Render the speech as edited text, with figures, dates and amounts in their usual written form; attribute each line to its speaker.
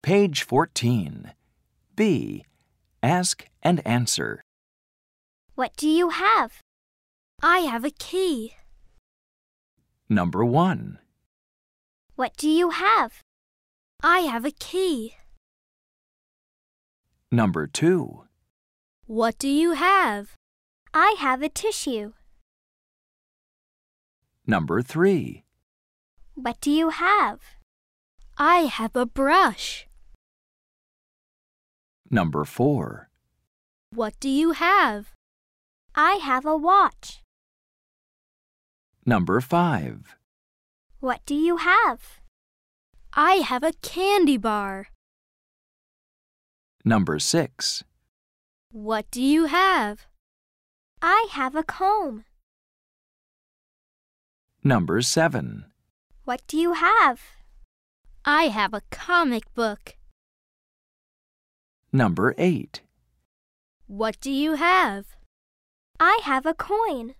Speaker 1: Page 14. B. Ask and answer.
Speaker 2: What do you have? I have a key.
Speaker 1: Number 1.
Speaker 2: What do you have? I have a key.
Speaker 1: Number 2.
Speaker 2: What do you have? I have a tissue.
Speaker 1: Number 3.
Speaker 2: What do you have? I have a brush.
Speaker 1: Number 4.
Speaker 2: What do you have? I have a watch.
Speaker 1: Number 5.
Speaker 2: What do you have? I have a candy bar.
Speaker 1: Number 6.
Speaker 2: What do you have? I have a comb.
Speaker 1: Number 7.
Speaker 2: What do you have? I have a comic book.
Speaker 1: Number 8.
Speaker 2: What do you have? I have a coin.